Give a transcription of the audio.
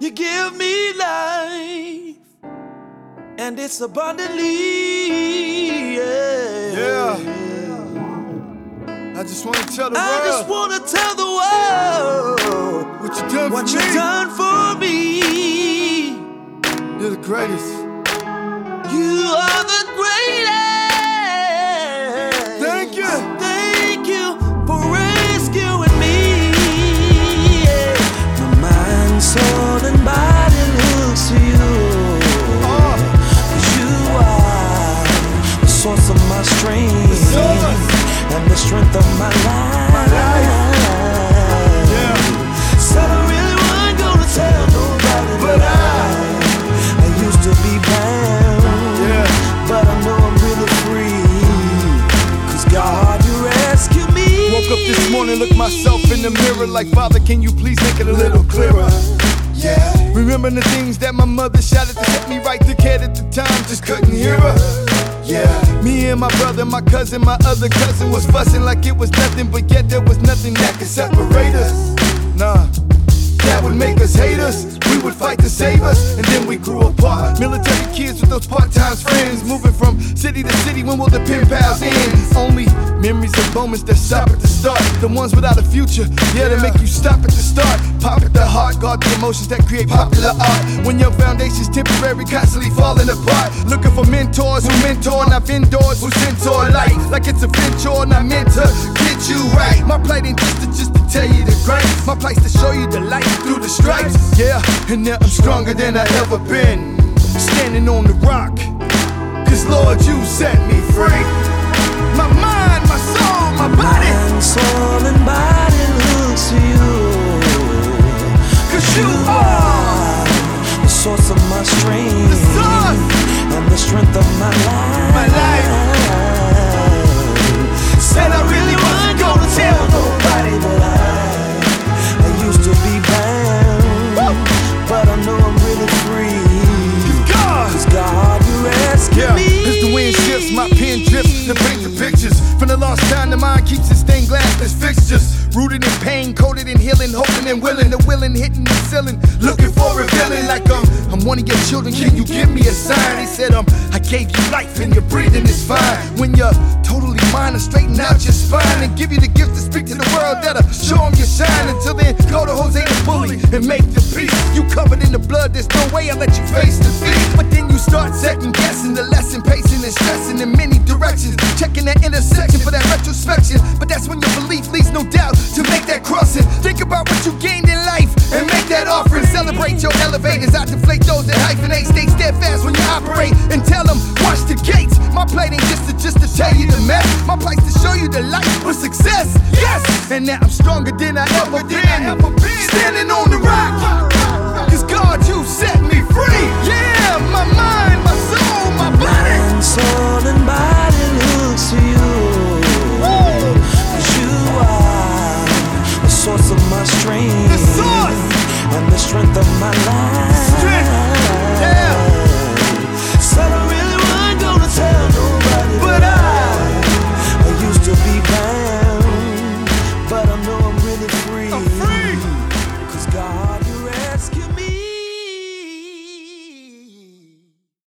You give me life, and it's abundantly. Yeah. I just wanna tell the world. I just wanna tell the world what you done what for you me. done for me. You're the greatest. You are the greatest. Thank you. Thank you for rescuing me. Yeah. My mind, soul, and body looks to you. 'Cause you are the source of my strength and the strength of my life. Yeah. Said I really wasn't gonna tell nobody, but I used to be bound. Yeah. But I know I'm really free, 'cause God, you rescued me. Woke up this morning, looked myself in the mirror like, Father, can you please make it a little clearer? Yeah. Remembering the things that my mother shouted to set me right. The kid at the time just couldn't hear her. Yeah. Me and my brother, my cousin, my other cousin was fussing like it was nothing, but yet there was nothing that could separate us. Nah. That would make us haters. We would fight to save us, and then we grew apart. Military kids with those part-time friends, moving from city to city. When will the pen pals end? Only memories of moments that stop at the start. The ones without a future, yeah, they make you stop at the start. Pop at the heart, guard the emotions that create popular art. When your foundation's temporary, constantly falling apart. Looking for mentors who mentor, not vendors who censor life. Like it's a venture, not meant to get you right. My plight ain't just to tell you the grace. My place to show you the light through the stripes. Yeah, and now I'm stronger than I ever been. Standing on the rock, 'cause Lord, you set me free. My mind, my soul, my body. Mind, soul, and body looks to you. 'Cause you are the source of my strength, the source and the strength of my life. my life. Said I really wasn't gonna tell nobody, but I used to be bound. But I know I'm really free. 'Cause God, you rescued me. As the wind shifts, my pen drips to paint the pictures. From the lost time, the mind keeps its stained glass as fixtures. Rooted in pain, coated in healing, hoping and willing. The willing hitting the ceiling, looking for a villain. Like I'm one of your children, can you give me a sign? He said, I gave you life and your breathing is fine. When you're totally mine, I straighten out your spine and give you the gift to speak to the world that'll show them your shine. Until then, go to Jose the bully and make the peace. You covered in the blood, there's no way I'll let you face defeat. But then you start second guessing the lesson, pacing and stressing in many directions. Checking that intersection for that retrospection. But that's when your belief leaves no doubt to make that crossing. Think about what you gained in life and make that offering. Celebrate your elevators, I deflate those that hyphenate. Stay steadfast when you operate and tell them, watch the gates. My plate ain't just to tell you the mess. My place to show you the light with success. Yes! And now I'm stronger than I ever been. Standing on the rock. 'Cause God, you set me free. Yeah, my mind, my soul, my body. Mind, soul, and body looks to you.